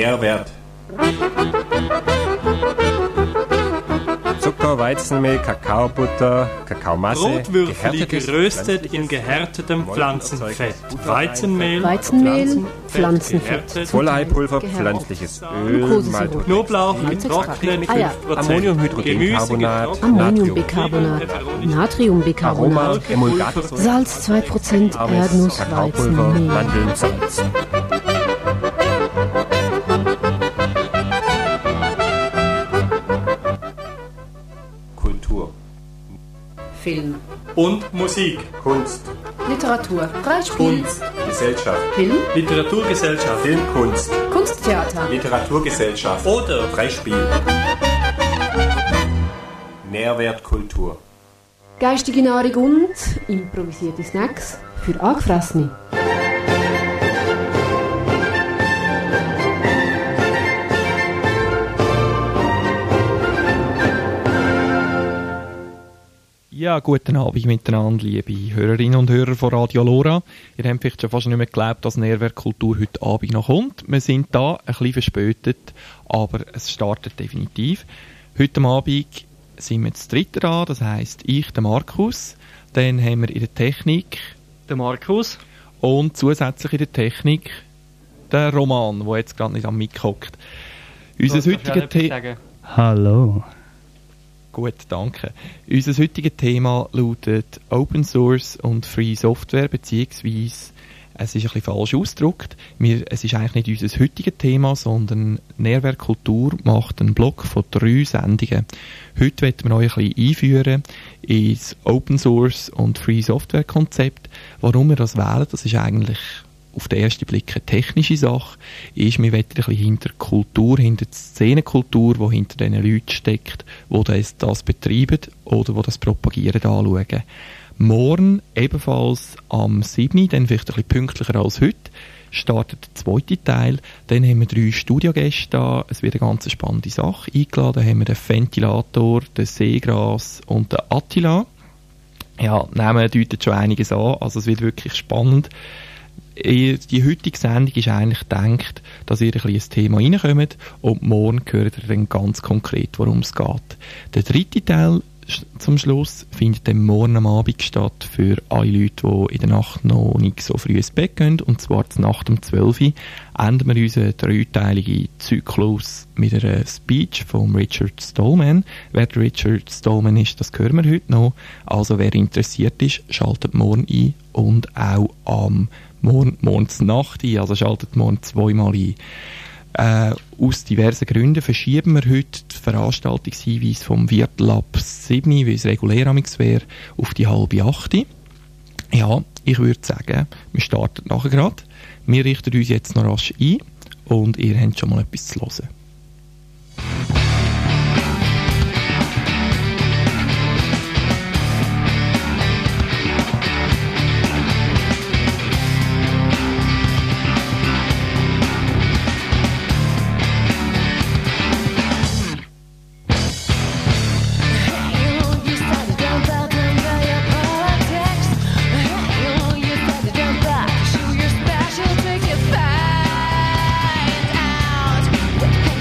Nährwert. Zucker, Weizenmehl, Kakaobutter, Kakaomasse, Brotwürfel geröstet in gehärtetem Pflanzenfett, Weizenmehl, Pflanzenfett, Vollheipulver, pflanzliches Öl, Maltod, Knoblauch getrocknet 5%, Ammoniumhydrogencarbonat, Ammoniumbicarbonat, Natriumbicarbonat, Aroma, Emulgator, Salz 2%, Erdnuss, Kakaopulver, Weizenmehl. Mandeln, Salz. Kultur, Film, und Musik, Kunst, Literatur, Brettspiel, Kunst, Gesellschaft, Film, Literaturgesellschaft Filmkunst, Kunsttheater, Literaturgesellschaft, oder Freispiel, Nährwertkultur. geistige Nahrung und improvisierte Snacks für Angefressene. Ja, guten Abend miteinander, liebe Hörerinnen und Hörer von Radio Lora. Ihr habt vielleicht schon fast nicht mehr geglaubt, dass Nährwertkultur heute Abend noch kommt. Wir sind da ein bisschen verspätet, aber es startet definitiv. Heute Abend sind wir zu dritt dran, das heisst ich, der Markus. Dann haben wir in der Technik der Markus. und zusätzlich in der Technik der Roman, der jetzt gerade nicht am Mic hockt. Unser heutiges Thema... Hallo. Gut, danke. Unser heutiges Thema lautet Open Source und Free Software, beziehungsweise, es ist ein bisschen falsch ausgedrückt, es ist eigentlich nicht unser heutiges Thema, sondern Nährwertkultur macht einen Block von 3 Sendungen. Heute wollen wir euch ein bisschen einführen ins Open Source und Free Software Konzept. Warum wir das wählen, das ist eigentlich auf den ersten Blick eine technische Sache, ist, wir wollen ein bisschen hinter die Kultur, hinter die Szenenkultur, die hinter diesen Leuten steckt, die das betreiben oder die das propagieren, anschauen. Morgen, ebenfalls am 7., dann vielleicht ein bisschen pünktlicher als heute, startet der zweite Teil. Dann haben wir 3 Studiogäste da. Es wird eine ganz spannende Sache. Eingeladen haben wir den Ventilator, den Seegras und den Attila. Ja, Namen deuten schon einiges an, also es wird wirklich spannend. Die heutige Sendung ist eigentlich gedacht, dass ihr ein bisschen ins Thema reinkommt und morgen hört ihr dann ganz konkret, worum es geht. Der dritte Teil zum Schluss findet dann morgen am Abend statt für alle Leute, die in der Nacht noch nicht so früh ins Bett gehen, und zwar zur Nacht um 12 Uhr enden wir unseren 3-teiligen Zyklus mit einer Speech von Richard Stallman. Wer der Richard Stallman ist, das hören wir heute noch. Also wer interessiert ist, schaltet morgen ein und auch am morgens Nacht ein, also schaltet morgen 2-mal ein. Aus diversen Gründen verschieben wir heute die Veranstaltungshinweise vom Viertel ab 7, wie es regulär amigs wäre, auf die 7:30. Ja, ich würde sagen, wir starten nachher gerade. Wir richten uns jetzt noch rasch ein und ihr habt schon mal etwas zu hören. Find out what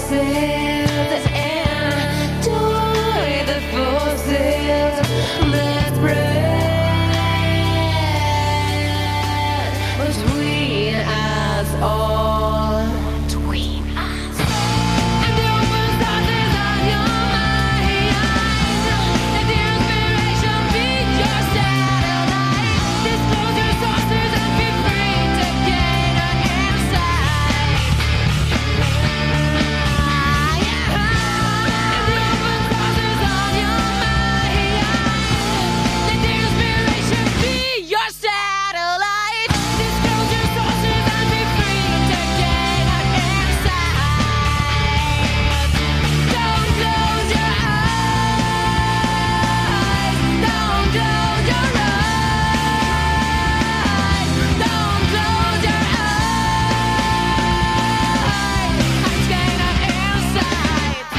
senses and joy the forces that spread between us all. Between us. And the open sources on your mind. Let the inspiration be your satellite. Disclose your sources and be free to gain an insight. And the open sources on your mind. Let the inspiration be your satellite. Disclose your sources and be free to gain an insight. Don't close your eyes. Don't close your eyes. Don't close your eyes. And gain an insight.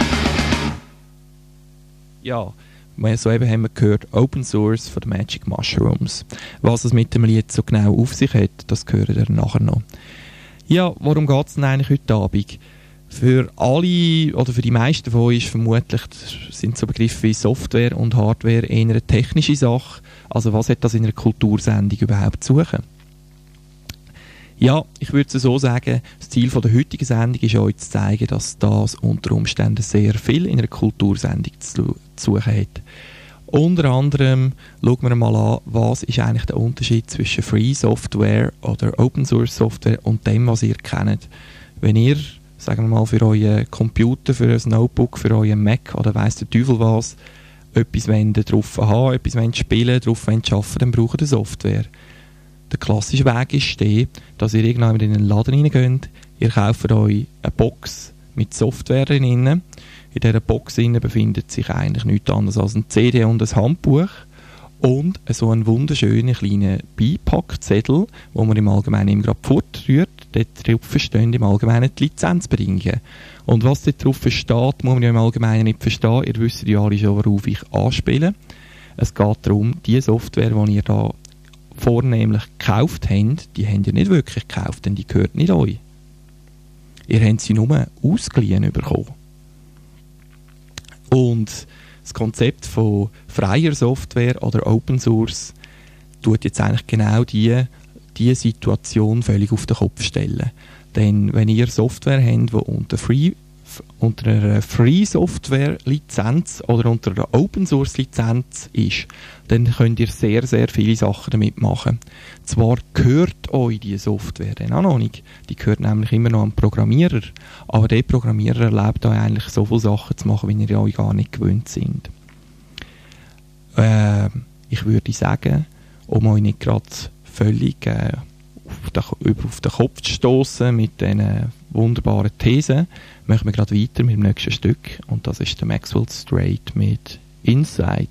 Ja, soeben haben wir gehört Open Source von den Magic Mushrooms. Was es mit dem Lied so genau auf sich hat, das hören wir nachher noch. Ja, worum geht es denn eigentlich heute Abend? Für alle oder für die meisten von euch vermutlich sind so Begriffe wie Software und Hardware eher eine technische Sache. Also was hat das in einer Kultursendung überhaupt zu suchen? Ja, ich würde es so sagen, das Ziel von der heutigen Sendung ist euch zu zeigen, dass das unter Umständen sehr viel in einer Kultursendung zu suchen hat. Unter anderem schauen wir mal an, was ist eigentlich der Unterschied zwischen Free Software oder Open Source Software und dem, was ihr kennt. Wenn ihr, sagen wir mal, für euren Computer, für ein Notebook, für euren Mac oder weiss der Teufel was, etwas drauf haben, etwas spielen, drauf arbeiten, dann braucht ihr Software. Der klassische Weg ist der, dass ihr irgendwann in einen Laden reingeht, ihr kauft euch eine Box mit Software drin. In dieser Box befindet sich eigentlich nichts anderes als ein CD und ein Handbuch und so einen wunderschönen kleinen Beipackzettel, wo man im Allgemeinen immer gerade fortrührt. Dort drauf stehen im Allgemeinen die Lizenzbedingungen. Und was dort drauf steht, muss man ja im Allgemeinen nicht verstehen. Ihr wisst ja alle schon, worauf ich anspiele. Es geht darum, die Software, die ihr da vornehmlich gekauft habt, die habt ihr nicht wirklich gekauft, denn die gehört nicht euch. Ihr habt sie nur ausgeliehen bekommen. Und das Konzept von freier Software oder Open Source tut jetzt eigentlich genau diese Situation völlig auf den Kopf stellen. Denn wenn ihr Software habt, die unter einer Free Software Lizenz oder unter einer Open Source Lizenz ist, dann könnt ihr sehr, sehr viele Sachen damit machen. Zwar gehört euch die Software dann auch noch nicht, die gehört nämlich immer noch am Programmierer, aber der Programmierer erlaubt euch eigentlich so viele Sachen zu machen, wie ihr euch gar nicht gewöhnt sind. Ich würde sagen, um euch nicht gerade völlig auf den Kopf zu stoßen mit diesen wunderbaren Thesen, machen wir gerade weiter mit dem nächsten Stück und das ist der Maxwell Strait mit Inside.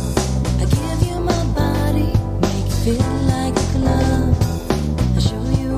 Feel like a glove. I show you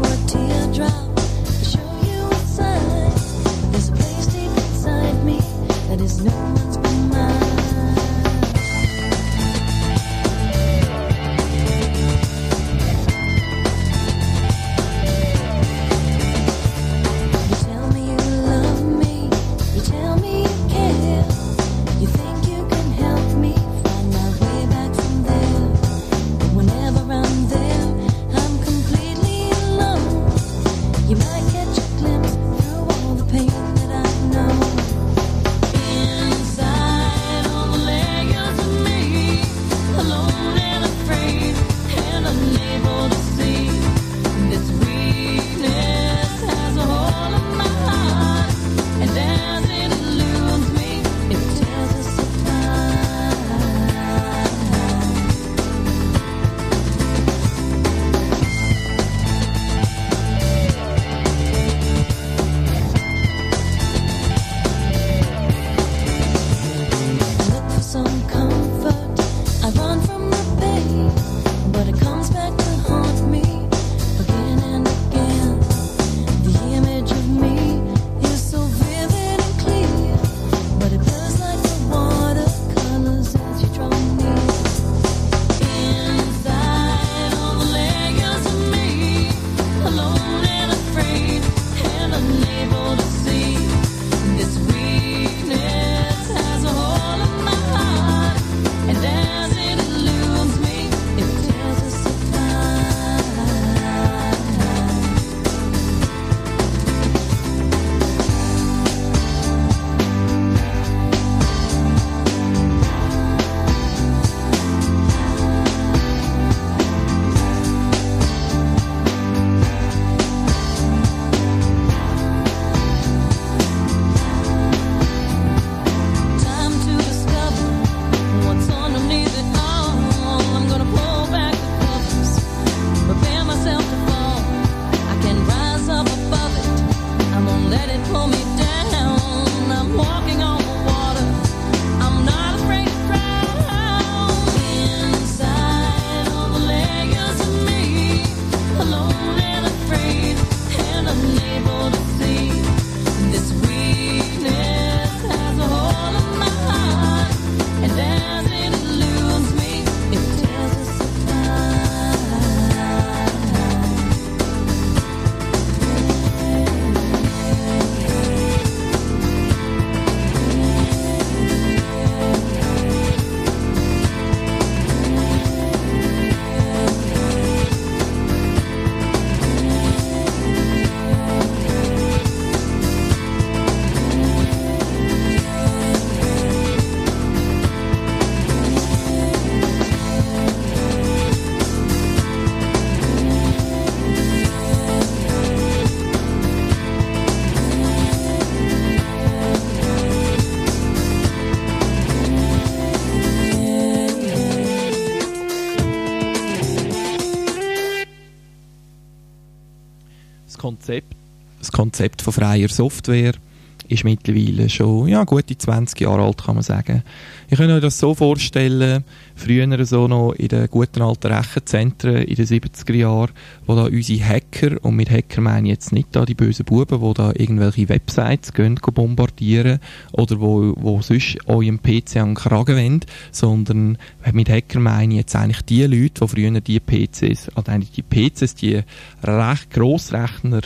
Konzept von freier Software ist mittlerweile schon gute 20 Jahre alt, kann man sagen. Ich kann euch das so vorstellen, früher so noch in den guten alten Rechenzentren in den 70er Jahren, wo da unsere Hacker, und mit Hacker meine ich jetzt nicht da die bösen Buben, die da irgendwelche Websites gehen bombardieren oder wo sonst eurem PC an den Kragen wollen, sondern mit Hacker meine ich jetzt eigentlich die Leute, die früher die PCs, also eigentlich die PCs, die Grossrechner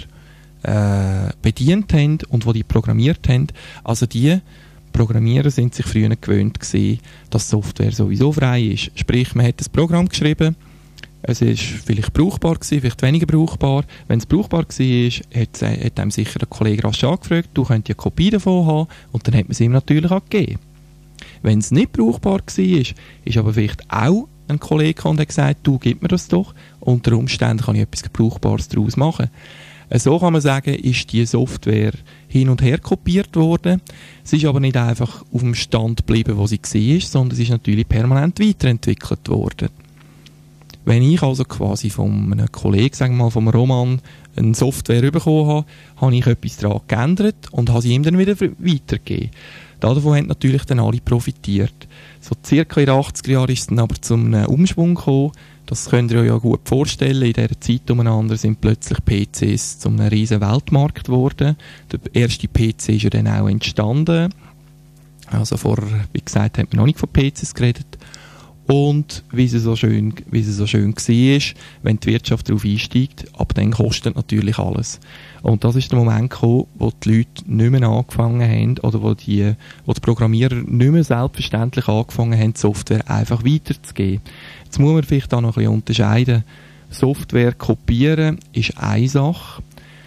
bedient haben und die programmiert haben. Also die Programmierer sind sich früher gewöhnt gewesen, dass Software sowieso frei ist. Sprich, man hat ein Programm geschrieben, es ist vielleicht brauchbar gewesen, vielleicht weniger brauchbar. Wenn es brauchbar war, hat einem sicher der Kollege rasch angefragt, du könntest eine Kopie davon haben, und dann hat man es ihm natürlich auch gegeben. Wenn es nicht brauchbar war, ist aber vielleicht auch ein Kollege und hat gesagt, du, gib mir das doch, unter Umständen kann ich etwas Brauchbares daraus machen. So kann man sagen, ist die Software hin und her kopiert worden. Sie ist aber nicht einfach auf dem Stand geblieben, wo sie war, sondern sie ist natürlich permanent weiterentwickelt worden. Wenn ich also quasi von einem Kollegen, sagen wir mal vom Roman, eine Software bekommen habe, habe ich etwas daran geändert und habe sie ihm dann wieder weitergegeben. Davon haben natürlich dann alle profitiert. So circa in den 80er Jahren ist es dann aber zu einem Umschwung gekommen. Das könnt ihr euch ja gut vorstellen. In dieser Zeit umeinander sind plötzlich PCs zu einem riesen Weltmarkt geworden. Der erste PC ist ja dann auch entstanden. Also wie gesagt, hat man noch nicht von PCs geredet. Und wie es so schön war, wenn die Wirtschaft darauf einsteigt, ab dann kostet natürlich alles. Und das ist der Moment gekommen, wo die Leute nicht mehr angefangen haben, oder wo die Programmierer nicht mehr selbstverständlich angefangen haben, die Software einfach weiterzugeben. Jetzt muss man vielleicht da noch ein bisschen unterscheiden. Software kopieren ist eine Sache.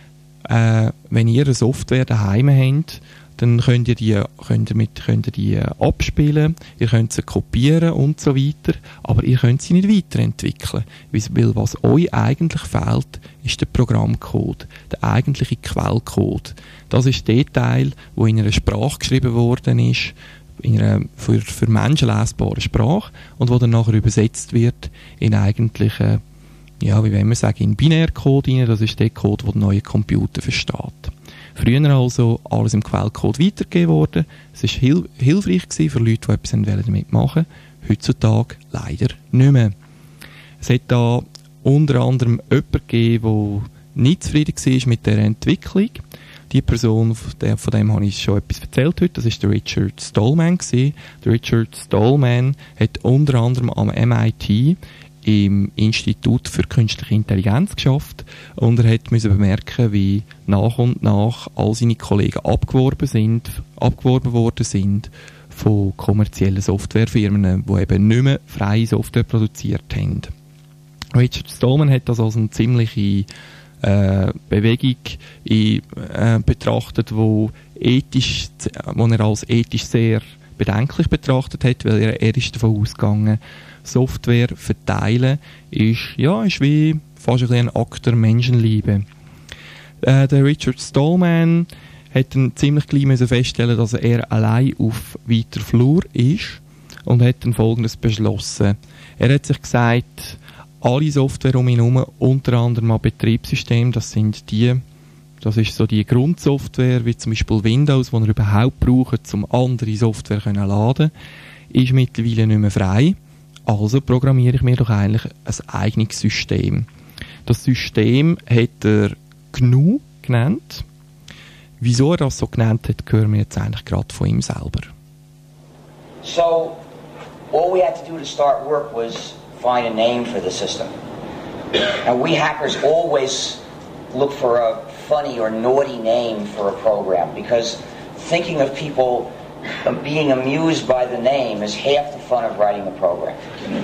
Wenn ihr eine Software daheim habt, dann könnt ihr die abspielen, ihr könnt sie kopieren und so weiter, aber ihr könnt sie nicht weiterentwickeln. Weil was euch eigentlich fehlt, ist der Programmcode, der eigentliche Quellcode. Das ist der Teil, der in einer Sprache geschrieben worden ist, in einer für Menschen lesbare Sprache, und wo dann nachher übersetzt wird in eigentlichen, wie wollen wir sagen, in Binärcode rein. Das ist der Code, den der neue Computer versteht. Früher also alles im Quellcode weitergegeben worden. Es war hilfreich gewesen für Leute, die etwas damit machen wollten. Heutzutage leider nicht mehr. Es hat da unter anderem jemanden gegeben, der nicht zufrieden war mit dieser Entwicklung. Die Person, von dem habe ich schon etwas erzählt heute, das war der Richard Stallman gewesen. Der Richard Stallman hat unter anderem am MIT im Institut für Künstliche Intelligenz geschafft, und er musste bemerken, wie nach und nach all seine Kollegen abgeworben worden sind von kommerziellen Softwarefirmen, die eben nicht mehr freie Software produziert haben. Richard Stallman hat das als eine ziemliche Bewegung betrachtet, wo er als ethisch sehr bedenklich betrachtet hat, weil er ist davon ausgegangen, Software verteilen ist wie fast ein Akt der Menschenliebe. Der Richard Stallman hat dann ziemlich gleich feststellen, dass er allein auf weiter Flur ist, und hat dann Folgendes beschlossen. Er hat sich gesagt, alle Software um ihn herum, unter anderem auch Betriebssysteme, das ist so die Grundsoftware, wie zum Beispiel Windows, die er überhaupt braucht, um andere Software zu laden, ist mittlerweile nicht mehr frei. Also programmiere ich mir doch eigentlich ein eigenes System. Das System hat er GNU genannt. Wieso er das so genannt hat, hören wir jetzt eigentlich gerade von ihm selber. So, all we had to do to start work was find a name for the system. And we hackers always look for a funny or naughty name for a program, because thinking of people being amused by the name is half the fun of writing a program.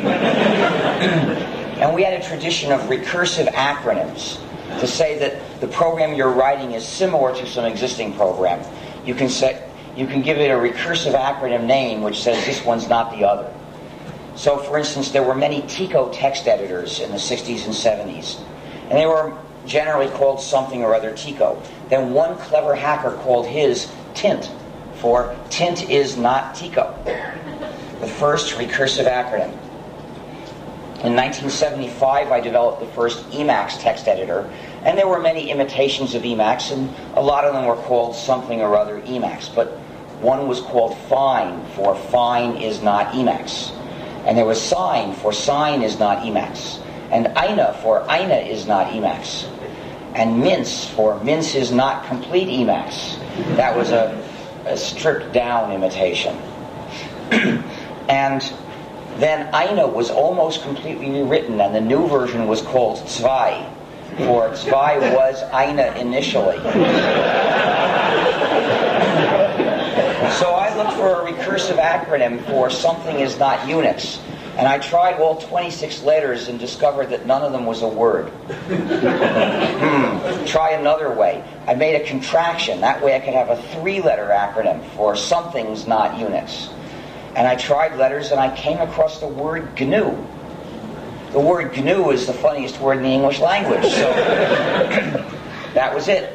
And we had a tradition of recursive acronyms to say that the program you're writing is similar to some existing program. You can give it a recursive acronym name which says this one's not the other. So, for instance, there were many TICO text editors in the 60s and 70s, and they were generally called something or other TICO. Then one clever hacker called his TINT, for Tint is not TICO, the first recursive acronym. In 1975, I developed the first Emacs text editor, and there were many imitations of Emacs, and a lot of them were called something or other Emacs, but one was called Fine, for Fine is not Emacs. And there was Sign, for Sign is not Emacs. And Ina, for Ina is not Emacs. And Mince, for Mince is not complete Emacs. That was a stripped down imitation. And then Ina was almost completely rewritten, and the new version was called Zwei, for Zwei was Ina initially. So I looked for a recursive acronym for something is not Unix, and I tried all 26 letters and discovered that none of them was a word. Try another way. I made a contraction. That way I could have a 3-letter acronym for something's not Unix. And I tried letters, and I came across the word GNU. The word GNU is the funniest word in the English language, so that was it.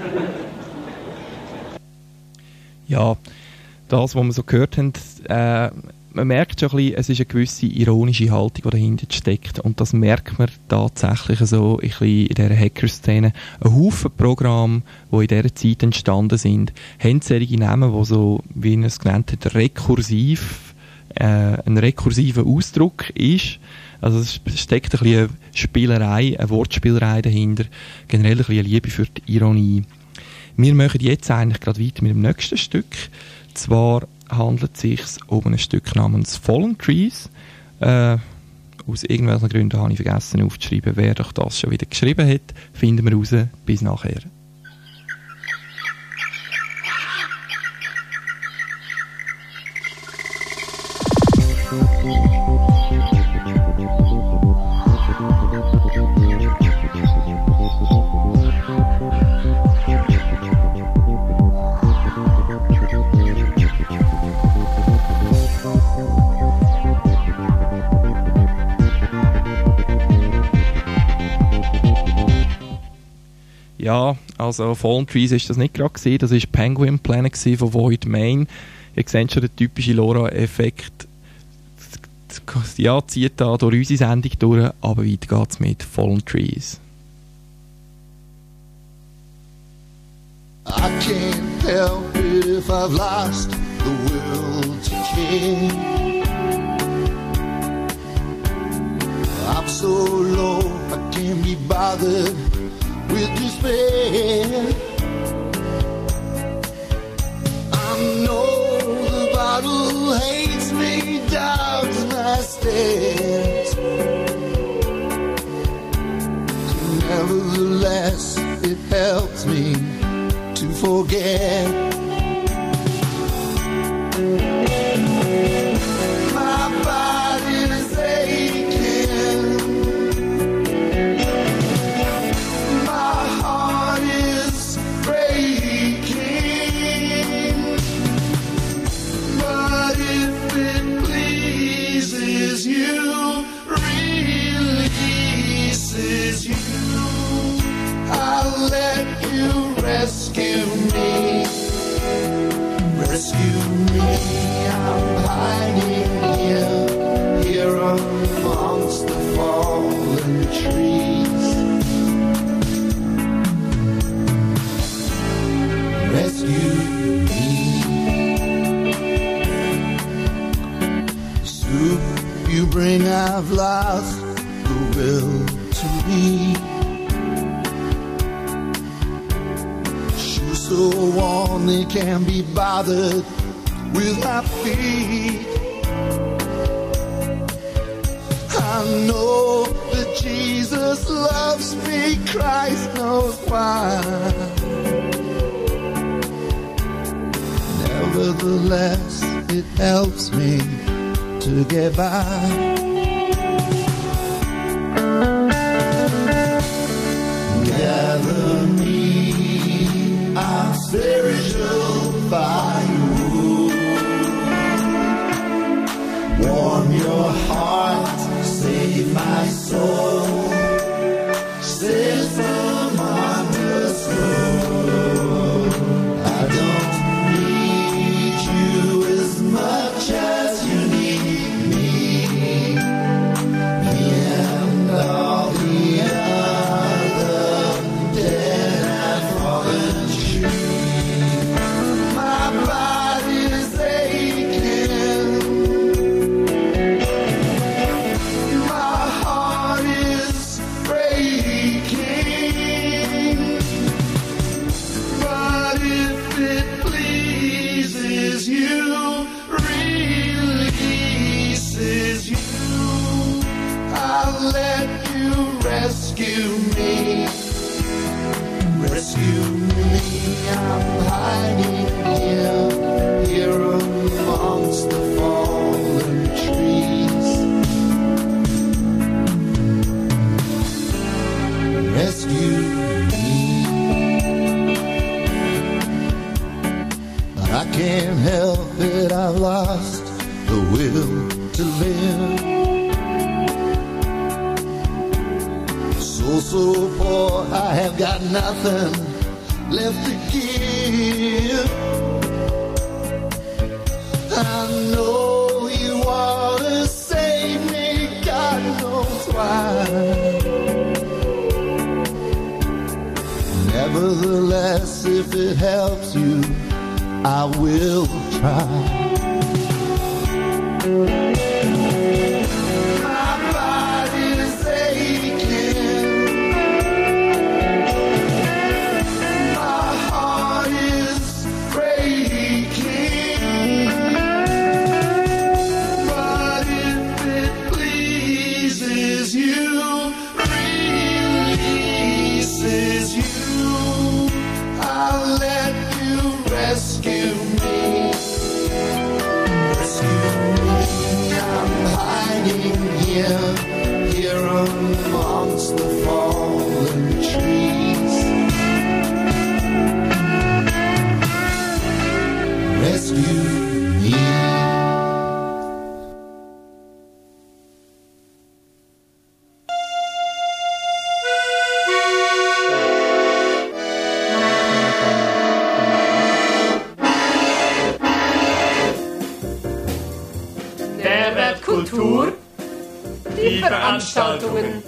Ja, das, was wir so gehört haben, man merkt schon ein bisschen, es ist eine gewisse ironische Haltung, die dahinter steckt. Und das merkt man tatsächlich so ein bisschen in dieser Hacker-Szene. Ein Haufen Programme, die in dieser Zeit entstanden sind, haben solche Namen, die so, wie er es genannt hat, rekursiv, ein rekursiver Ausdruck ist. Also es steckt ein bisschen eine Spielerei, eine Wortspielerei dahinter, generell ein bisschen eine Liebe für die Ironie. Wir machen jetzt eigentlich gerade weiter mit dem nächsten Stück. Zwar handelt es sich um ein Stück namens Fallen Trees. Aus irgendwelchen Gründen habe ich vergessen aufzuschreiben, wer doch das schon wieder geschrieben hat. Finden wir raus. Bis nachher. Ja, also Fallen Trees ist das nicht gerade gewesen, das ist Penguin Planet von Void Main. Ihr seht schon den typischen LoRa-Effekt. Ja, zieht da durch unsere Sendung durch, aber weiter geht's mit Fallen Trees. I can't help it if I've lost the will to care. I'm so low, I can't be bothered with despair. I know the bottle hates me, dogs my stairs. Nevertheless, it helps me to forget. My body's aching, my heart is breaking, but if it pleases you, releases you, I'll let you rescue me, rescue me. I'm hiding here amongst the fallen trees. Rescue me. The soup you bring, I've lost the will to eat. So warm they can't be bothered with my feet. I know that Jesus loves me, Christ knows why. Nevertheless, it helps me to get by. Gather me, our spiritual firewood. Warm your heart, save my soul. Save from honest road. I don't need you as much as you need me. Me rescue me. Rescue me, I'm hiding here amongst the fallen trees. Rescue me, but I can't help it, I've lost the will to live. So poor, I have got nothing left to give. I know you want to save me, God knows why. Nevertheless, if it helps you, I will try. Here amongst the fallen trees. Rescue me. Mehrwert Kultur. Die Veranstaltungen.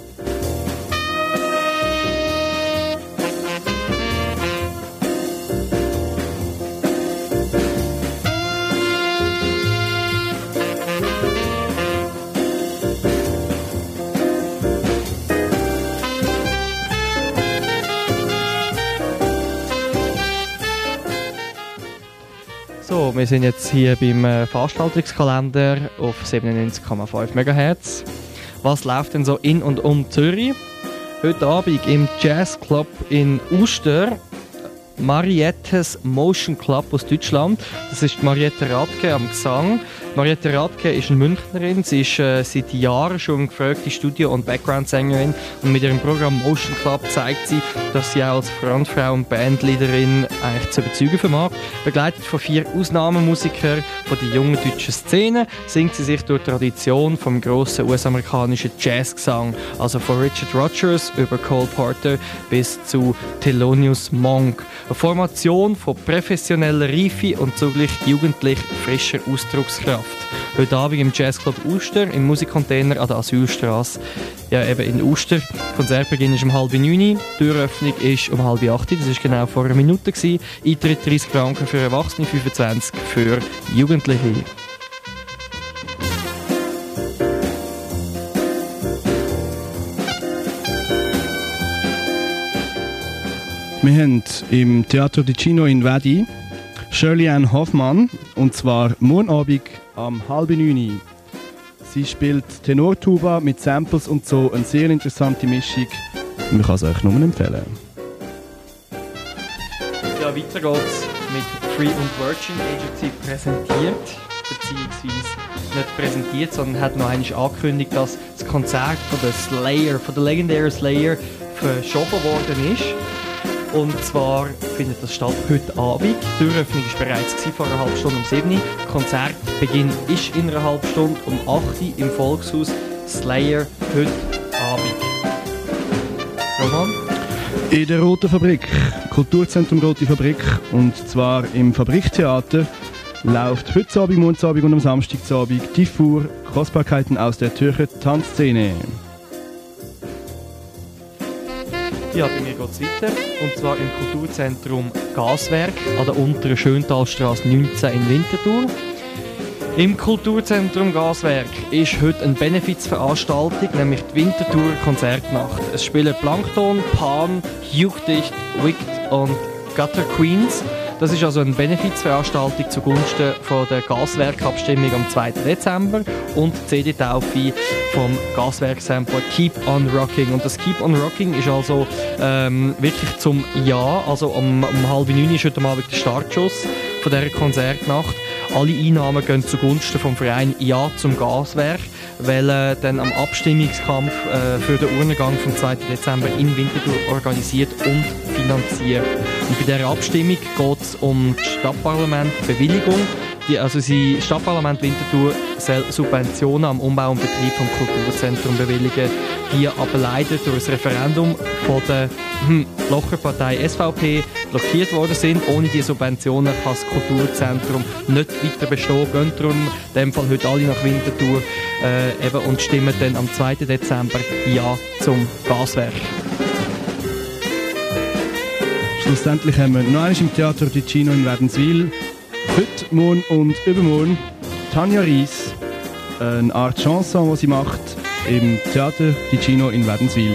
So, wir sind jetzt hier beim Veranstaltungskalender auf 97,5 MHz. Was läuft denn so in und um Zürich? Heute Abend im Jazzclub in Uster. Mariettes Motion Club aus Deutschland. Das ist Mariette Radke am Gesang. Mariette Radke ist eine Münchnerin. Sie ist seit Jahren schon eine gefragte Studio- und Background-Sängerin. Und mit ihrem Programm Motion Club zeigt sie, dass sie auch als Frontfrau und Bandleaderin eigentlich zu überzeugen vermag. Begleitet von 4 Ausnahmemusikern von der jungen deutschen Szene singt sie sich durch die Tradition vom grossen US-amerikanischen Jazzgesang, also von Richard Rodgers über Cole Porter bis zu Thelonious Monk. Eine Formation von professioneller Reife und zugleich jugendlich frischer Ausdruckskraft. Heute Abend im Jazzclub Uster, im Musikcontainer an der Asylstrasse. Ja, eben in Uster. Konzertbeginn ist um 7:30. Die Türöffnung ist um 7:30. Das war genau vor einer Minute. Eintritt 30 Franken für Erwachsene, 25 für Jugendliche. Wir haben im Teatro di Cino in Vedi Shirley Ann Hoffmann, und zwar morgen Abend am 8:30. Sie spielt Tenortuba mit Samples und so, eine sehr interessante Mischung. Man kann es euch nur empfehlen. Ja, weiter geht's mit Free und Virgin Agency präsentiert, beziehungsweise nicht präsentiert, sondern hat noch einmal angekündigt, dass das Konzert von der Slayer, von der legendären Slayer, verschoben worden ist. Und zwar findet das statt heute Abend. Die Türöffnung war bereits vor einer halben Stunde um 7 Uhr. Konzertbeginn ist in einer halben Stunde um 8 Uhr im Volkshaus. Slayer heute Abend. Roman? In der Roten Fabrik, Kulturzentrum Rote Fabrik, und zwar im Fabriktheater, läuft heute Abend, morgen Abend und am Samstagabend die Fuhr Kostbarkeiten aus der Zürcher Tanzszene. Ja, bei mir geht es weiter. Und zwar im Kulturzentrum Gaswerk an der unteren Schöntalstrasse 19 in Winterthur. Im Kulturzentrum Gaswerk ist heute eine Benefizveranstaltung, nämlich die Winterthurer Konzertnacht. Es spielen Plankton, Pan, Juchdicht, Wicked und Gutter Queens. Das ist also eine Benefizveranstaltung zugunsten von der Gaswerkabstimmung am 2. Dezember und die CD-Taufe vom Gaswerksampler Keep on Rocking. Und das Keep on Rocking ist also wirklich zum Jahr, also um 8:30 ist heute Abend der Startschuss von dieser Konzertnacht. Alle Einnahmen gehen zugunsten vom Verein Ja zum Gaswerk, weil dann am Abstimmungskampf für den Urnengang vom 2. Dezember in Winterthur organisiert und finanziert. Und bei dieser Abstimmung geht es um das Stadtparlament-Bewilligung. Das Stadtparlament Winterthur soll Subventionen am Umbau und Betrieb vom Kulturzentrum bewilligen, die aber leider durch das Referendum von der Blocherpartei SVP blockiert worden sind. Ohne diese Subventionen kann das Kulturzentrum nicht weiter bestehen. Gehen darum in dem Fall heute alle nach Winterthur und stimmen dann am 2. Dezember Ja zum Gaswerk. Schlussendlich haben wir noch einmal im Theater Ticino in Wädenswil heute, morgen und übermorgen Tanja Ries, eine Art Chanson, die sie macht im Theater Ticino in Wädenswil.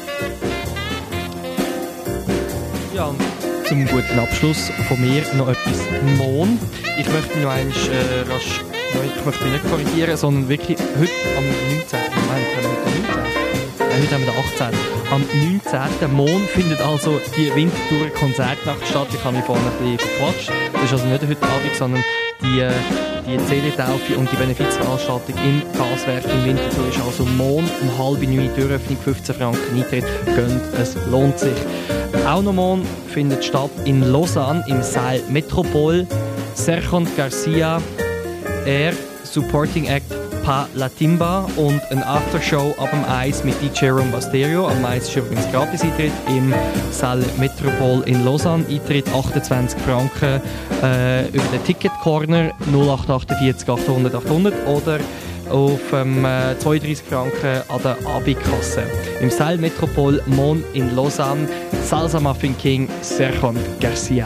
Ja, und zum guten Abschluss von mir noch etwas Mohn. Ich möchte mich noch einmal rasch, ich möchte mich nicht korrigieren, sondern wirklich heute am 19. Moment, heute haben wir den 18. Am 19. Mohn findet also die Winterthurer Konzertnacht statt. Ich habe mich vorhin ein bisschen verquatscht. Das ist also nicht heute Abend, sondern die CD-Taufe und die Benefizveranstaltung im Gaswerk in Winterthur ist also Mohn um 8:30 Türöffnung, 15 Franken Eintritt. Gönnt, es lohnt sich. Auch noch Mohn findet statt in Lausanne im Saal Metropol. Sergio Garcia, Supporting Act Pa La Timba und ein Aftershow ab dem Eis mit DJ Rumba Stereo. Am Eis ist übrigens Gratis-Eintritt im Saal Metropol in Lausanne. Eintritt 28 Franken über den Ticket-Corner 0848 800 800 oder auf 32 Franken an der Abikasse. Im Saal Metropol Mohn in Lausanne, Salsa Muffin King, Sergio Garcia.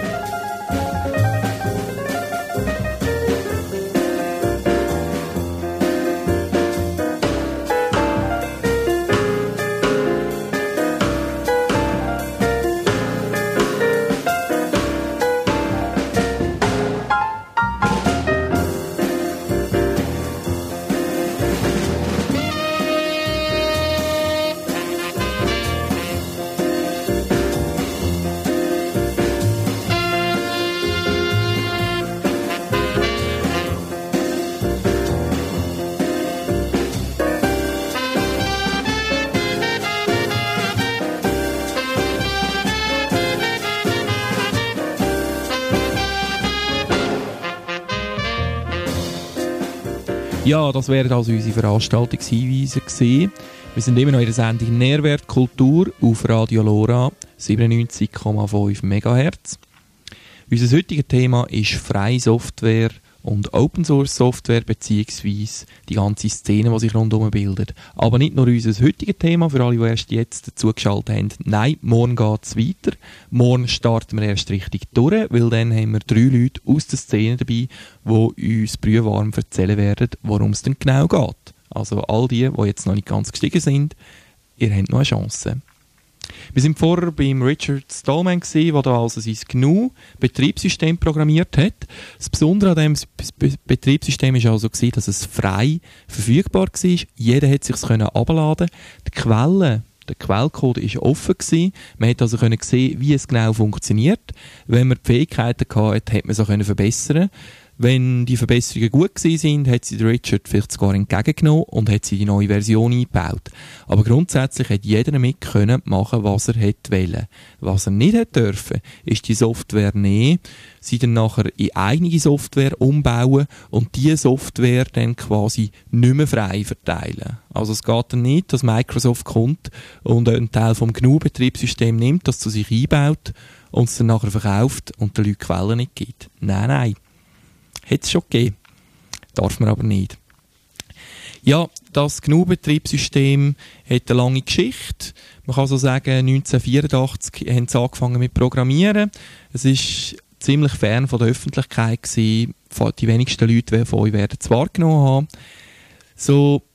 Ja, das wären also unsere Veranstaltungshinweise gewesen. Wir sind immer noch in der Sendung Nährwert Kultur auf Radio Lora 97,5 MHz. Unser heutiges Thema ist freie Software und Open Source Software beziehungsweise die ganze Szene, die sich rundherum bildet. Aber nicht nur unser heutiges Thema, für alle, die erst jetzt dazugeschaltet haben. Nein, morgen geht es weiter. Morgen starten wir erst richtig durch, weil dann haben wir 3 Leute aus der Szene dabei, die uns brühwarm erzählen werden, worum es denn genau geht. Also all die jetzt noch nicht ganz gestiegen sind, ihr habt noch eine Chance. Wir sind vorher beim Richard Stallman gewesen, der da also sein GNU-Betriebssystem programmiert hat. Das Besondere an diesem Betriebssystem war also, dass es frei verfügbar war. Jeder konnte es sich herunterladen. Der Quellcode war offen gewesen. Man konnte also sehen, wie es genau funktioniert. Wenn man die Fähigkeiten hatte, konnte man es auch verbessern. Wenn die Verbesserungen gut waren, hat sie Richard vielleicht sogar entgegengenommen und hat sie die neue Version eingebaut. Aber grundsätzlich hat jeder damit können machen, was er wollte. Was er nicht hat dürfen, ist die Software nehmen, sie dann nachher in eigene Software umbauen und diese Software dann quasi nicht mehr frei verteilen. Also es geht dann nicht, dass Microsoft kommt und einen Teil vom GNU-Betriebssystem nimmt, das zu sich einbaut und es dann nachher verkauft und den Leuten Quellen nicht gibt. Nein. Hat es schon gegeben. Darf man aber nicht. Ja, das GNU-Betriebssystem hat eine lange Geschichte. Man kann so sagen, 1984 haben sie angefangen mit Programmieren. Es ist ziemlich fern von der Öffentlichkeit gewesen. Die wenigsten Leute von euch werden es wahrgenommen haben. So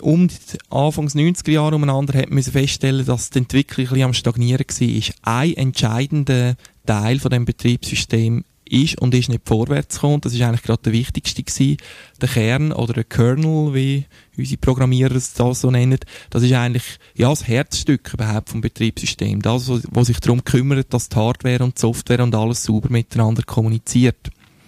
Anfangs 90er Jahre umeinander hat man feststellen, dass die Entwicklung ein bisschen am Stagnieren war. Ein entscheidender Teil von dem Betriebssystem ist und ist nicht vorwärts gekommen. Das ist eigentlich gerade der wichtigste gewesen. Der Kern oder der Kernel, wie unsere Programmierer es da so nennen, das ist eigentlich, ja, das Herzstück überhaupt vom Betriebssystem. Das, was sich darum kümmert, dass die Hardware und die Software und alles sauber miteinander kommuniziert.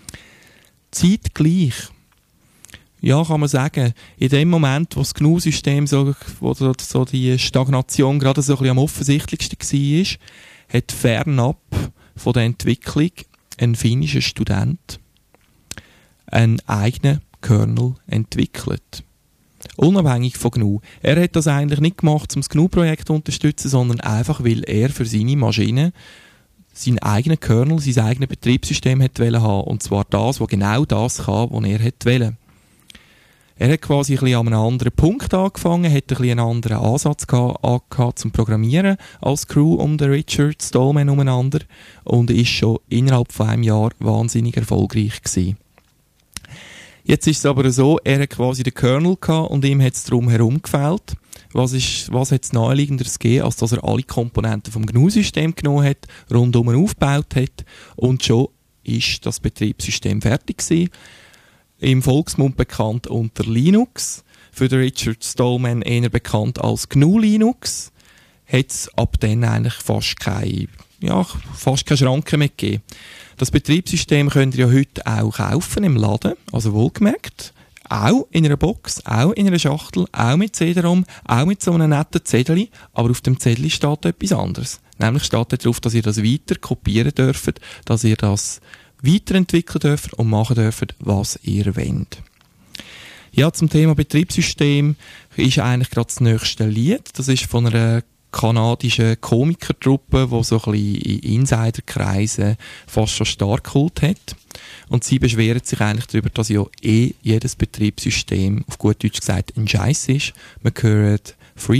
Zeitgleich, ja, kann man sagen, in dem Moment, wo das GNU-System wo so die Stagnation gerade so ein bisschen am offensichtlichsten war, hat fernab von der Entwicklung ein finnischer Student einen eigenen Kernel entwickelt. Unabhängig von GNU. Er hat das eigentlich nicht gemacht, um das GNU-Projekt zu unterstützen, sondern einfach, weil er für seine Maschine seinen eigenen Kernel, sein eigenes Betriebssystem haben wollte. Und zwar das, was genau das kann, was er wollte. Er hat quasi ein bisschen an einem anderen Punkt angefangen, hat ein bisschen einen anderen Ansatz gehabt zum Programmieren als Crew um den Richard Stallman umeinander und ist schon innerhalb von einem Jahr wahnsinnig erfolgreich gewesen. Jetzt ist es aber so, er hat quasi den Kernel gehabt und ihm hat es drum herum gefehlt. Was hat es naheliegenderes gegeben, als dass er alle Komponenten vom GNU-System genommen hat, rundum aufgebaut hat und schon ist das Betriebssystem fertig gewesen. Im Volksmund bekannt unter Linux, für den Richard Stallman eher bekannt als GNU Linux, hat es ab dann eigentlich fast keine Schranken mehr gegeben. Das Betriebssystem könnt ihr ja heute auch kaufen im Laden, also wohlgemerkt, auch in einer Box, auch in einer Schachtel, auch mit CD-ROM, auch mit so einem netten Zettel, aber auf dem Zettel steht etwas anderes. Nämlich steht darauf, dass ihr das weiter kopieren dürft, dass ihr das weiterentwickeln dürft und machen dürft, was ihr wollt. Ja, zum Thema Betriebssystem ist eigentlich gerade das nächste Lied. Das ist von einer kanadischen Komikertruppe, die so ein bisschen in Insiderkreisen fast schon Starkult hat. Und sie beschweren sich eigentlich darüber, dass ja jedes Betriebssystem, auf gut Deutsch gesagt, ein Scheiß ist. Man hört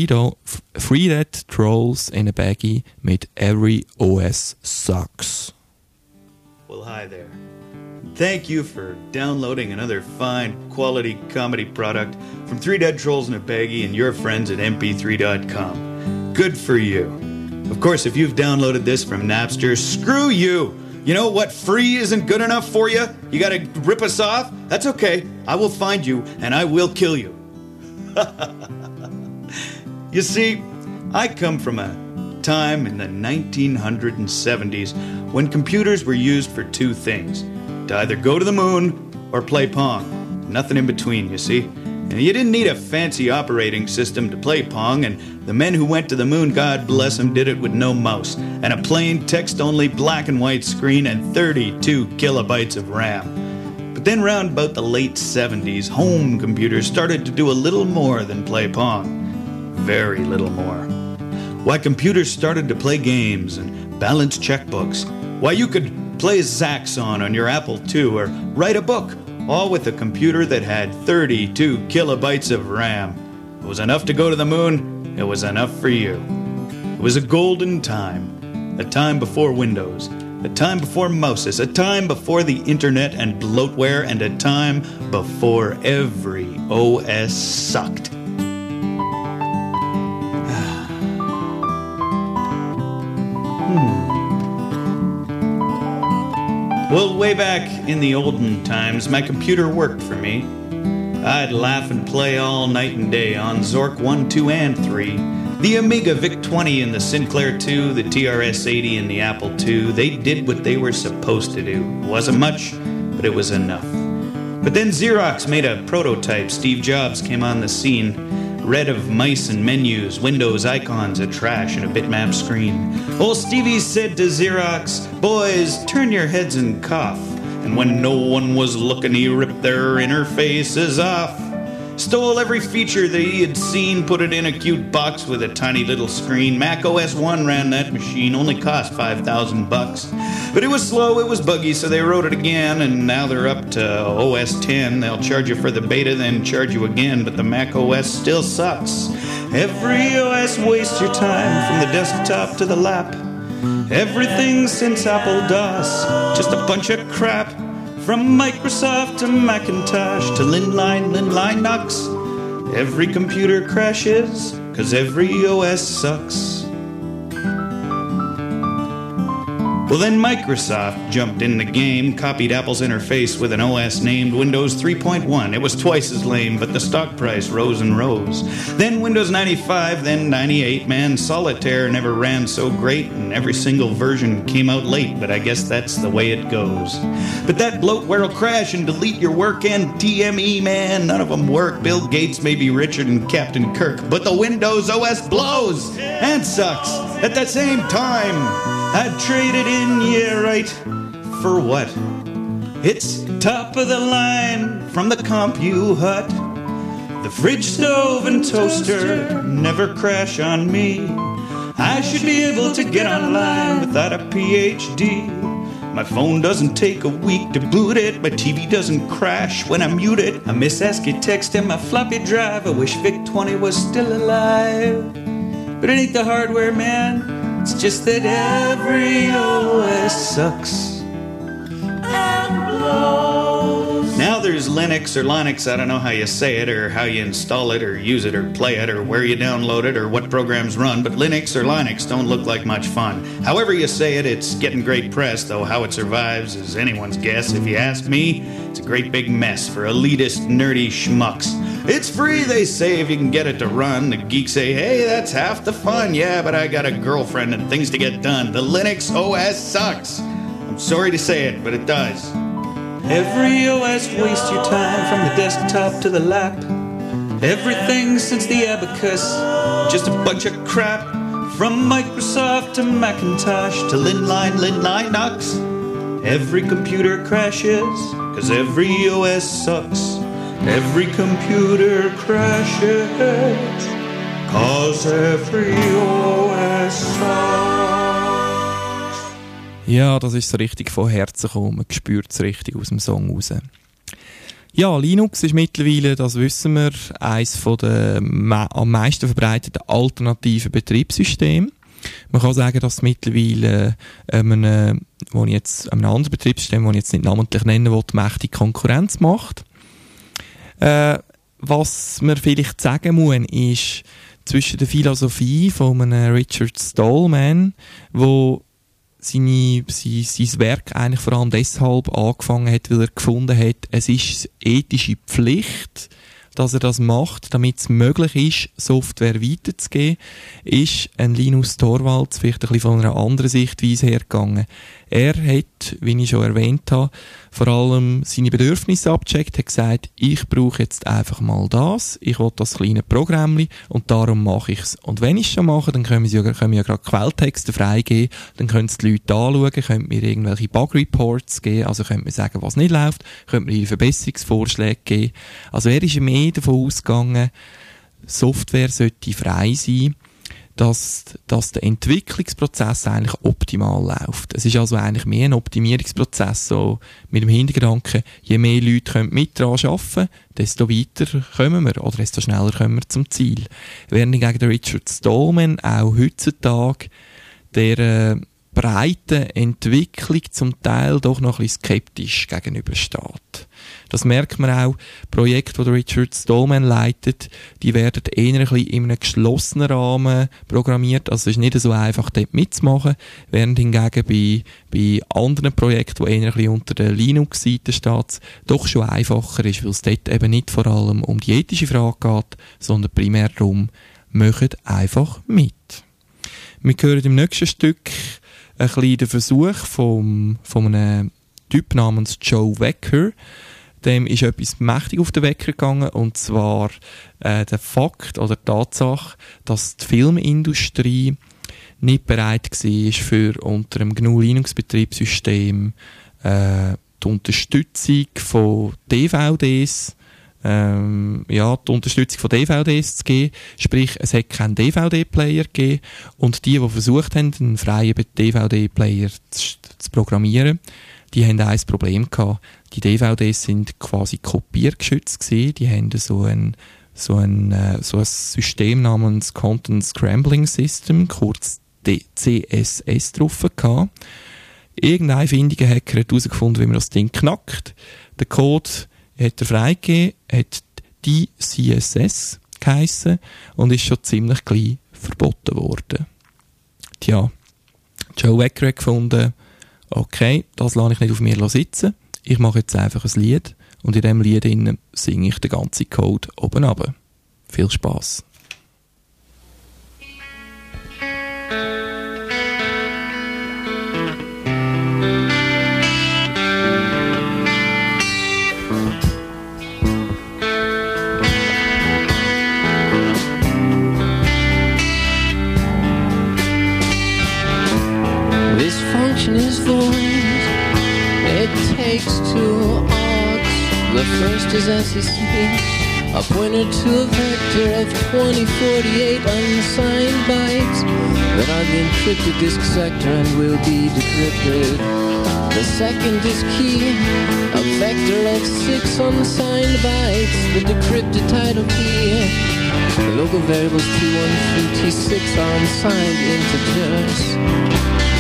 Free Trolls in a Baggie mit Every OS Sucks. Well, hi there. Thank you for downloading another fine quality comedy product from Three Dead Trolls in a Baggie and your friends at mp3.com. Good for you. Of course, if you've downloaded this from Napster, screw you! You know what? Free isn't good enough for you? You gotta rip us off? That's okay. I will find you and I will kill you. You see, I come from a time in the 1970s when computers were used for two things: to either go to the moon or play Pong. Nothing in between, you see. And you didn't need a fancy operating system to play Pong, and the men who went to the moon, God bless them, did it with no mouse, and a plain text-only black and white screen and 32 kilobytes of RAM. But then round about the late 70s, home computers started to do a little more than play Pong. Very little more. Why, computers started to play games and balance checkbooks. Why, you could play Zaxxon on your Apple II or write a book, all with a computer that had 32 kilobytes of RAM. It was enough to go to the moon. It was enough for you. It was a golden time. A time before Windows. A time before mouses. A time before the internet and bloatware. And a time before every OS sucked. Well, way back in the olden times, my computer worked for me. I'd laugh and play all night and day on Zork 1, 2, and 3. The Amiga VIC-20 and the Sinclair 2, the TRS-80 and the Apple II, they did what they were supposed to do. It wasn't much, but it was enough. But then Xerox made a prototype. Steve Jobs came on the scene. Red of mice and menus, Windows icons, a trash, and a bitmap screen. Old Stevie said to Xerox, "Boys, turn your heads and cough." And when no one was looking, he ripped their interfaces off. Stole every feature that he had seen, put it in a cute box with a tiny little screen. Mac OS 1 ran that machine, only cost $5,000. But it was slow, it was buggy, so they wrote it again, and now they're up to OS 10. They'll charge you for the beta, then charge you again, but the Mac OS still sucks. Every OS wastes your time, from the desktop to the lap. Everything since Apple DOS, just a bunch of crap. From Microsoft to Macintosh to Linline Linux. Every computer crashes, 'cause every OS sucks. Well, then Microsoft jumped in the game, copied Apple's interface with an OS named Windows 3.1. It was twice as lame, but the stock price rose and rose. Then Windows 95, then 98. Man, Solitaire never ran so great, and every single version came out late, but I guess that's the way it goes. But that bloatware will crash and delete your work, and TME, man, none of them work. Bill Gates may be richer than Captain Kirk, but the Windows OS blows and sucks at the same time. I'd trade it in, yeah, right. For what? It's top of the line from the Compu Hut. The fridge, stove, and toaster never crash on me. I should be able to get online without a PhD. My phone doesn't take a week to boot it. My TV doesn't crash when I mute it. I miss ASCII text and my floppy drive. I wish VIC-20 was still alive. But it ain't the hardware, man. It's just that every OS sucks and blows. Now there's Linux or Linux, I don't know how you say it, or how you install it, or use it, or play it, or where you download it, or what programs run, but Linux or Linux don't look like much fun. However you say it, it's getting great press, though how it survives is anyone's guess. If you ask me, it's a great big mess for elitist, nerdy schmucks. It's free, they say, if you can get it to run. The geeks say, hey, that's half the fun. Yeah, but I got a girlfriend and things to get done. The Linux OS sucks. I'm sorry to say it, but it does. Every OS wastes your time from the desktop to the lap. Everything since the abacus, just a bunch of crap. From Microsoft to Macintosh to Linux. Every computer crashes, 'cause every OS sucks. Every computer crashes, 'cause every OS sucks. Ja, das ist so richtig von Herzen gekommen. Man spürt es richtig aus dem Song raus. Ja, Linux ist mittlerweile, das wissen wir, eines der am meisten verbreiteten alternativen Betriebssysteme. Man kann sagen, dass mittlerweile einem anderen Betriebssystem, das ich jetzt nicht namentlich nennen will, mächtig Konkurrenz macht. Was man vielleicht sagen muss, ist, zwischen der Philosophie von einem Richard Stallman, wo sein Werk eigentlich vor allem deshalb angefangen hat, weil er gefunden hat, es ist ethische Pflicht, dass er das macht, damit es möglich ist, Software weiterzugeben, ist ein Linus Torvalds vielleicht ein bisschen von einer anderen Sichtweise hergegangen. Er hat, wie ich schon erwähnt habe, vor allem seine Bedürfnisse abgecheckt, hat gesagt, ich brauche jetzt einfach mal das, ich will das kleine Programmchen und darum mache ich es. Und wenn ich es schon mache, dann können wir ja gerade Quelltexte freigeben, dann können es die Leute anschauen, können mir irgendwelche Bug-Reports geben, also können wir sagen, was nicht läuft, können wir ihre Verbesserungsvorschläge geben. Also er ist mehr davon ausgegangen, Software sollte frei sein, dass der Entwicklungsprozess eigentlich optimal läuft. Es ist also eigentlich mehr ein Optimierungsprozess, so mit dem Hintergedanken, je mehr Leute mit daran arbeiten, desto weiter kommen wir, oder desto schneller kommen wir zum Ziel. Während hingegen der Richard Stallman auch heutzutage der breiten Entwicklung zum Teil doch noch ein bisschen skeptisch gegenübersteht. Das merkt man auch. Projekte, die der Richard Stallman leitet, die werden eher ein bisschen in einem geschlossenen Rahmen programmiert. Also es ist nicht so einfach, dort mitzumachen. Während hingegen bei anderen Projekten, die eher ein bisschen unter der Linux-Seite steht, doch schon einfacher ist, weil es dort eben nicht vor allem um die ethische Frage geht, sondern primär darum, macht einfach mit. Wir hören im nächsten Stück ein bisschen den Versuch von einem Typ namens Joe Wecker. Dem ist etwas mächtig auf den Wecker gegangen, und zwar der Fakt oder die Tatsache, dass die Filmindustrie nicht bereit war, für unter einem GNU-Linux-Betriebssystem die Unterstützung von DVDs die Unterstützung von DVDs zu geben. Sprich, es hat keinen DVD-Player gegeben, und die versucht haben, einen freien DVD-Player zu programmieren, die haben ein Problem gehabt. Die DVDs sind quasi kopiergeschützt gewesen. Die haben so ein System namens Content Scrambling System, kurz CSS, drauf gehabt. Irgendein findiger Hacker hat herausgefunden, wie man das Ding knackt. Der Code hat er freigegeben, hat die CSS geheissen und ist schon ziemlich gleich verboten worden. Tja, Joe Wacker hat gefunden, okay, das lasse ich nicht auf mir sitzen, ich mache jetzt einfach ein Lied und in diesem Lied singe ich den ganzen Code oben runter. Viel Spass. This function is void. It takes two odds. The first is SEC, a pointer to a vector of 2048 unsigned bytes that are the encrypted disk sector and will be decrypted. The second is key, a vector of 6 unsigned bytes, the decrypted title key. The local variables T1 through T6 are unsigned integers.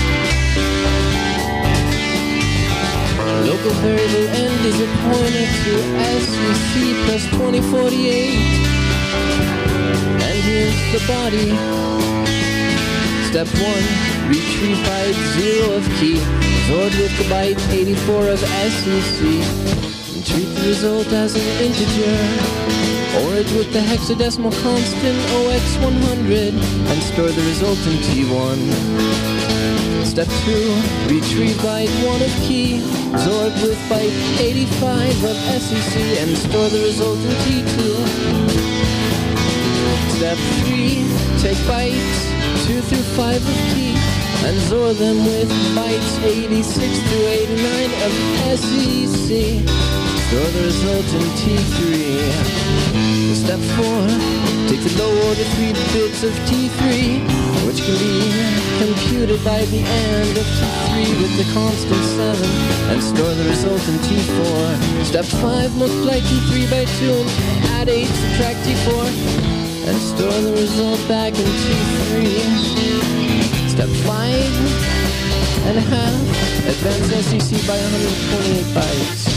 Local variable end is a pointer to SEC plus 2048. And here's the body. Step 1, retrieve byte 0 of key, stored with the byte 84 of SEC. And treat the result as an integer, or it with the hexadecimal constant OX100, and store the result in T1. Step 2, retrieve byte 1 of key, absorb with byte 85 of SEC, and store the result in T2. Step 3, take bytes 2 through 5 of key, and XOR them with bytes 86 through 89 of SEC. Store the result in T3. Step 4, take the low order 3 bits of T3, which can be computed by the AND of T3 with the constant 7, and store the result in T4. Step 5, multiply T3 by 2 and add 8, subtract T4, and store the result back in T3. Step 5 and a half, advance SEC by 128 bytes.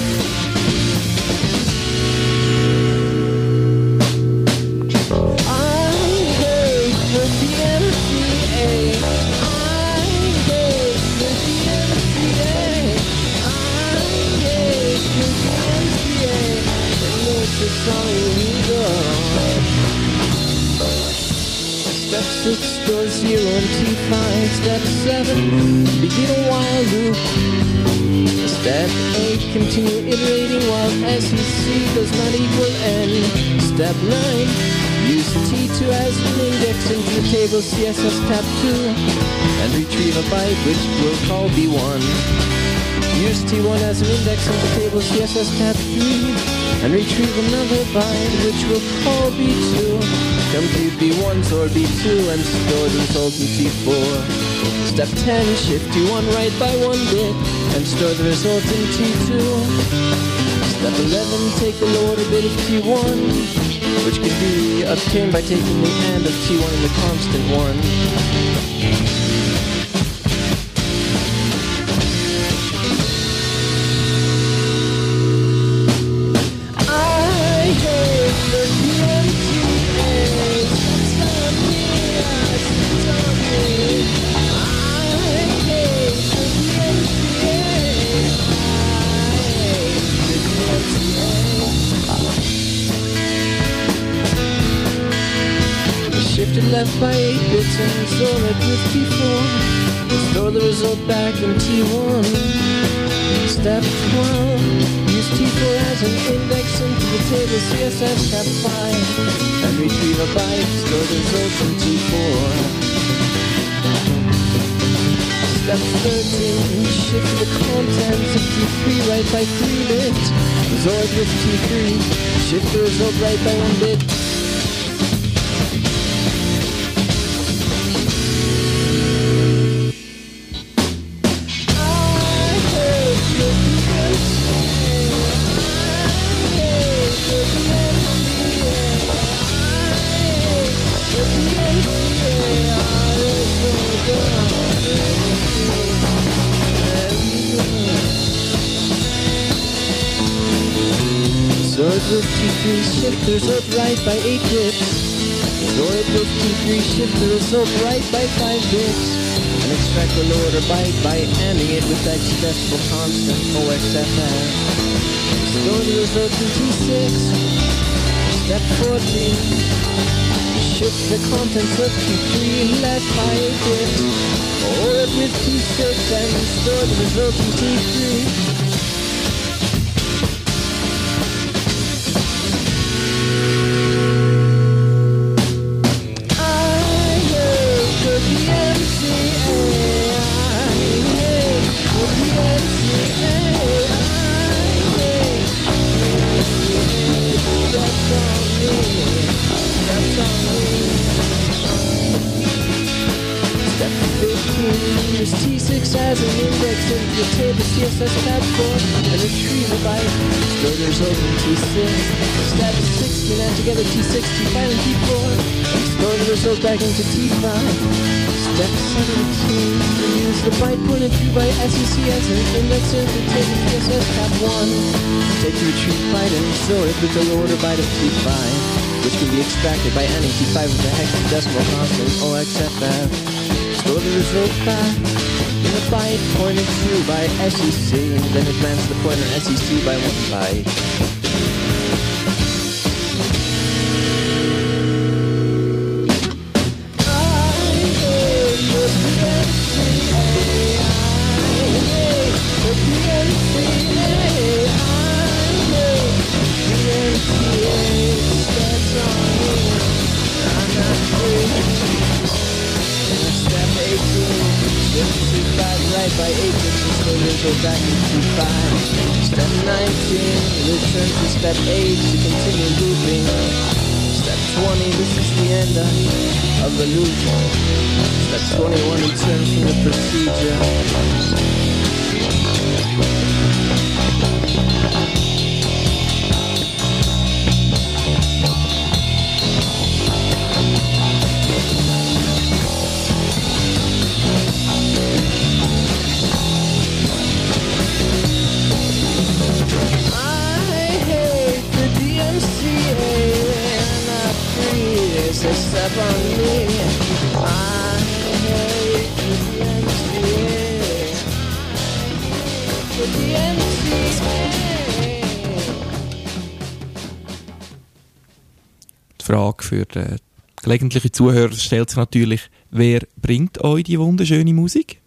Step 6, store 0 and T5. Step 7, begin a while loop. Step 8, continue iterating while SEC does not equal N. Step 9, use T2 as an index into the table CSS tab 2, and retrieve a byte which we'll call B1. Use T1 as an index in the table CSS tab 3, and retrieve another byte which we'll call B2. Compute B1 or B2 and store the result in T4. Step 10, shift T1 right by 1 bit and store the result in T2. Step 11, take the lower bit of T1, which can be obtained by taking the AND of T1 and the constant 1. Shifted left by 8 bits and store it with T4. Store the result back in T1. Step 12, use T4 as an index into the table CSS tab 5, and retrieve a byte, store the result in T4. Step 13, shift the contents of T3 right by 3 bits. Absorb with T3, shift the result right by 1 bit. Store Stored with T3 shift the result right by 8 bits. Stored with T3 shift the result right by 5 bits. And extract the lower byte by ANDing it with hexadecimal constant OXFF. Store the result in T6. Step 14. Shift the contents of T3 left by 8 bits. Or it with T6 and store the result in T3. Use T6 as an index into the table CSS tab 4 and retrieve the byte. Store the result in T6. Step 16, add together T6, T5, and T4. And store the result back into T5. Step 17, use the byte pointed through by SEC as an index into the table CSS tab 1. Take the retrieved byte and store it with the lower byte of T5, which can be extracted by adding T5 with the hexadecimal constant OXFF. Store the result back in a byte pointed through by SEC, and then advance the pointer SEC by 1 byte. Right by 8 bits and store the result back into 5. Step 19, return to step 8 to continue looping. Step 20, this is the end of the loop. Step 21, return from the procedure. Step on me. I hate the MCA. The MCA. Die Frage für den gelegentlichen Zuhörer stellt sich natürlich, wer bringt euch die wunderschöne Musik?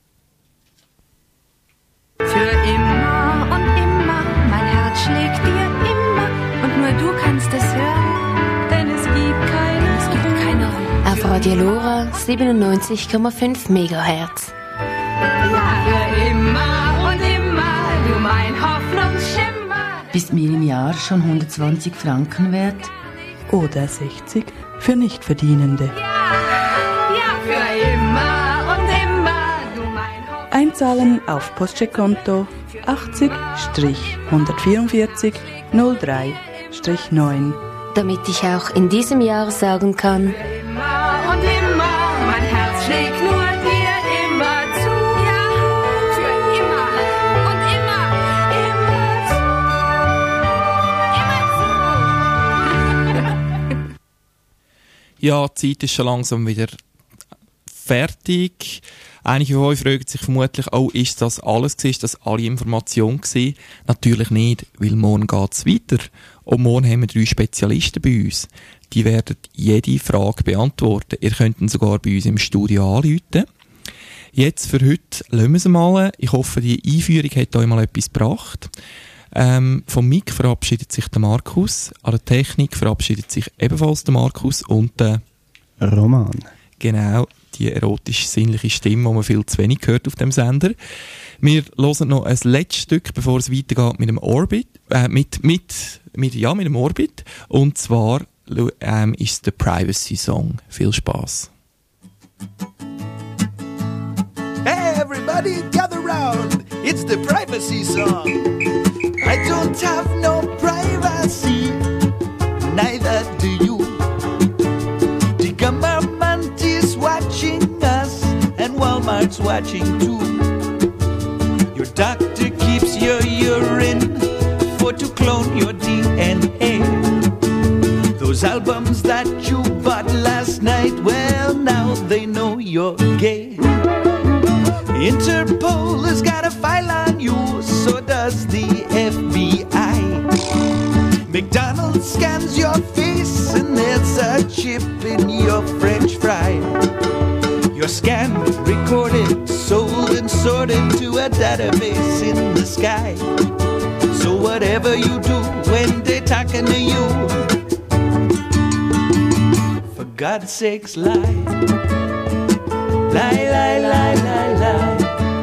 Für immer und immer, mein Herz schlägt dir immer und nur du kannst es hören, denn es gibt keine Ruhe. Auf Radio Lora 97,5 MHz. Ja, für immer und immer, du mein Hoffnungsschimmer. Ist mir im Jahr schon 120 Franken wert? Oder 60 für Nichtverdienende. Ja, für immer und immer, du mein Hoffnungsschimmer. Einzahlen auf Postcheckkonto 80-144 03-9. Damit ich auch in diesem Jahr sagen kann: Immer und immer, mein Herz schlägt nur dir immer zu. Ja, für immer und immer, immer zu. Ja, die Zeit ist schon langsam wieder fertig. Einige von euch fragen sich vermutlich, ist das alles gewesen? Ist das alle Informationen gewesen? Natürlich nicht, weil morgen geht es weiter. Und morgen haben wir 3 Spezialisten bei uns. Die werden jede Frage beantworten. Ihr könnt ihn sogar bei uns im Studio anrufen. Jetzt für heute lassen wir es mal. Ich hoffe, die Einführung hat euch mal etwas gebracht. Vom Mic verabschiedet sich der Markus. An der Technik verabschiedet sich ebenfalls der Markus und der Roman. Genau, die erotisch-sinnliche Stimme, die man viel zu wenig hört auf dem Sender. Wir hören noch ein letztes Stück, bevor es weitergeht mit dem Orbit. Mit dem Orbit. Und zwar ist der Privacy Song. Viel Spaß. Hey everybody, gather round. It's the privacy song. I don't have no privacy, neither do you. The government is watching us, and Walmart's watching too. Your doctor keeps your urine for to clone your DNA. and hey, those albums that you bought last night, well, now they know you're gay. Interpol has got a file on you, so does the FBI. McDonald's scans your face and there's a chip in your French fry. You're scanned, recorded, sold and sorted to a database in the sky. So whatever you do when they're talking to you, for God's sakes lie. Lie, lie, lie, lie, lie.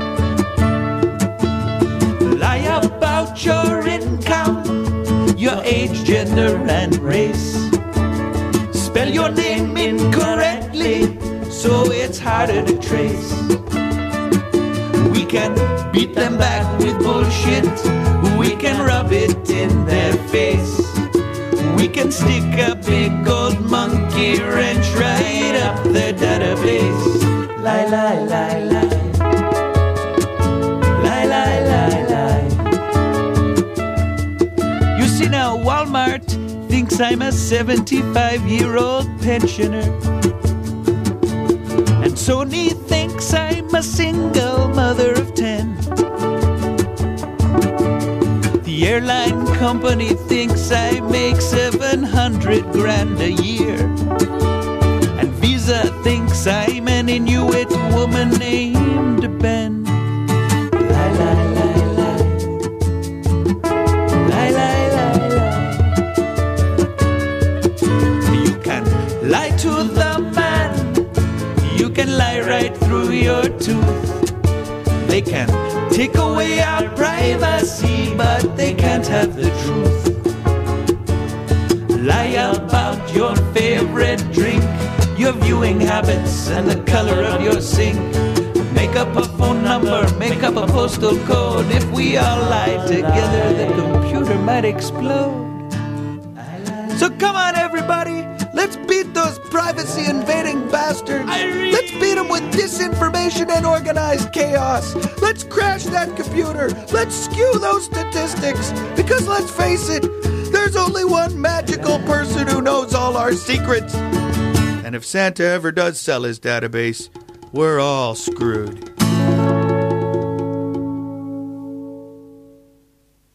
Lie about your income, your age, gender, and race. Spell your name incorrectly, so it's harder to trace. We can beat them back with bullshit. We can rub it in their face. We can stick a big old monkey wrench right up their database. Lie, lie, lie, lie. Lie, lie, lie, lie. You see now, Walmart thinks I'm a 75-year-old pensioner. And Sony thinks I'm a single mother of 10. The airline company thinks I make 700 grand a year. And Visa thinks I'm an Inuit woman named Ben. Lie, lie, lie, lie. Lie, lie, lie, lie. You can lie to the man. You can lie right through your tooth. They can take away our privacy, but they can't have the truth. Lie about your favorite drink, your viewing habits, and the color of your sink. Make up a phone number, make up a postal code. If we all lie together, the computer might explode. So come on, everybody, let's beat those privacy-invading bastards. Let's beat them with disinformation and organized chaos. Let's crash that computer. Let's skew those statistics. Because let's face it, there's only one magical person who knows all our secrets. And if Santa ever does sell his database, we're all screwed.